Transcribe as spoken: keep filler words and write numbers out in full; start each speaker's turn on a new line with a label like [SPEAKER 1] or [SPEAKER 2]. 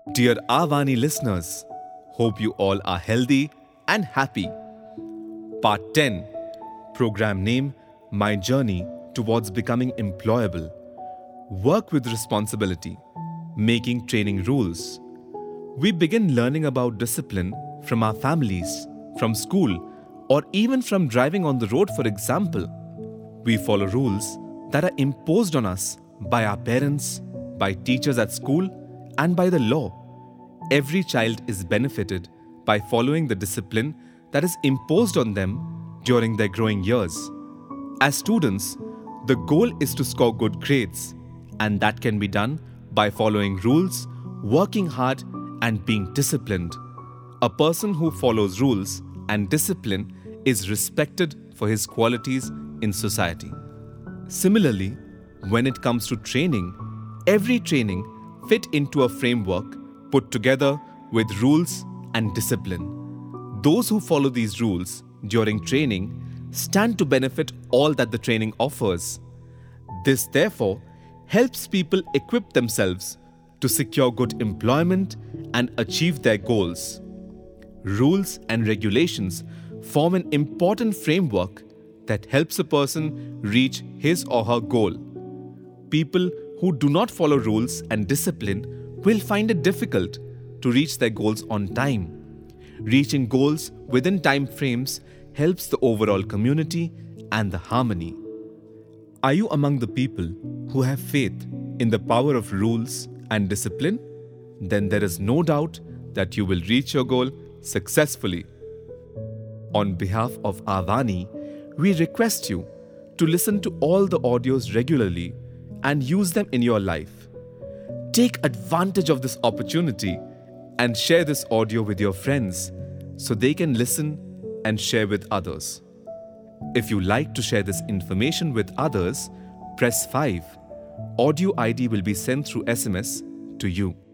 [SPEAKER 1] Dear Avani listeners, hope you all are healthy and happy. Part ten, program name My Journey Towards Becoming Employable. Work with responsibility, making training rules. We begin learning about discipline from our families, from school, or even from driving on the road, for example. We follow rules that are imposed on us by our parents, by teachers at school, and by the law. Every child is benefited by following the discipline that is imposed on them during their growing years. As students, the goal is to score good grades, and that can be done by following rules, working hard, and being disciplined. A person who follows rules and discipline is respected for his qualities in society. Similarly, when it comes to training, every training fit into a framework put together with rules and discipline. Those who follow these rules during training stand to benefit all that the training offers. This, therefore, helps people equip themselves to secure good employment and achieve their goals. Rules and regulations form an important framework that helps a person reach his or her goal. People who do not follow rules and discipline will find it difficult to reach their goals on time. Reaching goals within time frames helps the overall community and the harmony. Are you among the people who have faith in the power of rules and discipline? Then there is no doubt that you will reach your goal successfully. On behalf of Avani, we request you to listen to all the audios regularly and use them in your life. Take advantage of this opportunity and share this audio with your friends so they can listen and share with others. If you like to share this information with others, press five. Audio I D will be sent through S M S to you.